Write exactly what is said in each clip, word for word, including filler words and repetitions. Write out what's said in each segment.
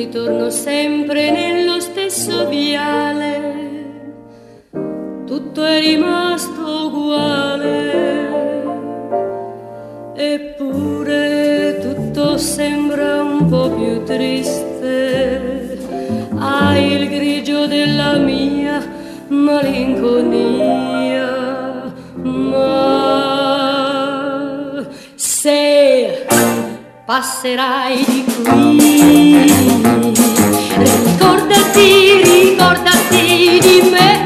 ritorno sempre nello stesso viale, tutto è rimasto uguale, eppure tutto sembra un po' più triste. Hai il grigio della mia malinconia, ma se passerai di qui, ricordati, ricordati di me,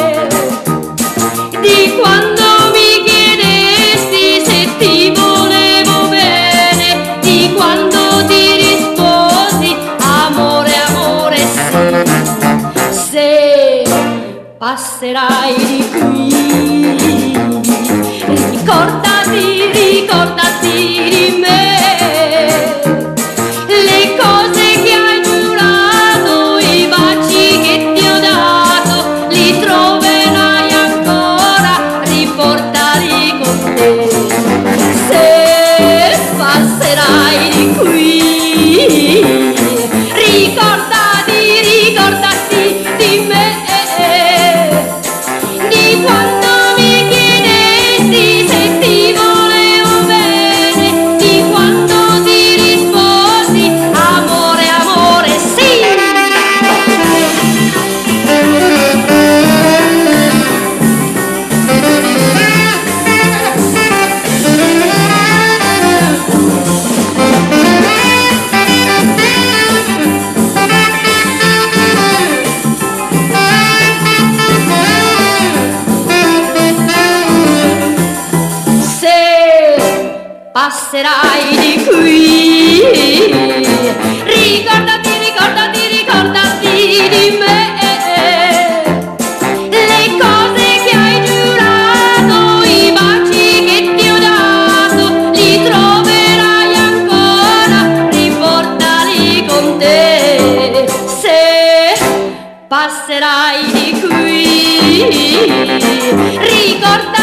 di quando mi chiedesti se ti volevo bene, di quando ti risposi amore, amore sì. Se passerai di qui, ricordati, ricordati di me, le cose che hai giurato, i baci che ti ho dato, li troverai ancora, riportali con te. Se passerai di qui, ricordati, ricordati di me, di quando mi chiedesti se ti volevo bene, di quando ti risposi amore, amore sì. Passerai di qui, ricordati, ricordati, ricordati di me, le cose che hai giurato, i baci che ti ho dato, li troverai ancora, riportali con te. Se passerai di qui, ricordati